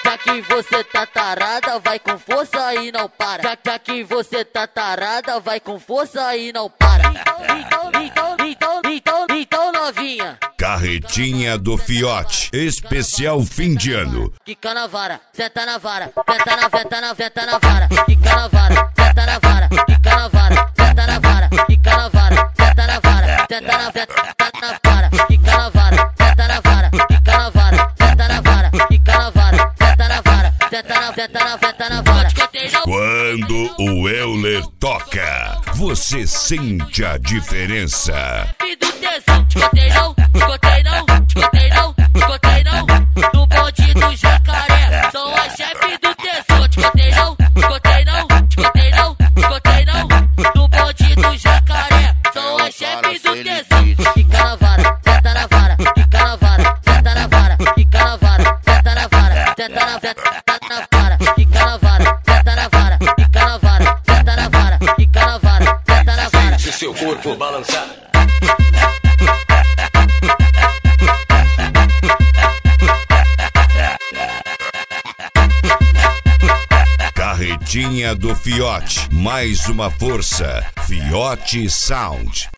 Já que você tá tarada, vai com força e não para. Já que você tá tarada, vai com força e não para. Então novinha. Carretinha do Fiote, especial fim de ano. Quica na vara, senta na vara, senta na vara, quica na vara, senta na vara, quica na vara, senta na vara, quica na vara, senta na vara, senta na vara, quica na vara, senta na vara, quica na vara, senta na vara, quica na vara, senta na vara, senta na vara. Quando o Euler toca, você sente a diferença. Do tesão, escutei não, escutei não, escutei não, escutei não. No bonde do jacaré, são as chefes do tesão. Escutei não, escutei não, escutei não, escutei não. No bonde do jacaré, são as chefes do tesão. Fica na vara, senta na vara, fica na vara, senta na vara, fica na vara, senta na vara, senta na vara, fica na vara, senta na vara, fica na vara, senta na vara, fica na vara, senta na vara. Deixa seu corpo balançar. Carretinha do Fiote, mais uma força. Fiote Sound.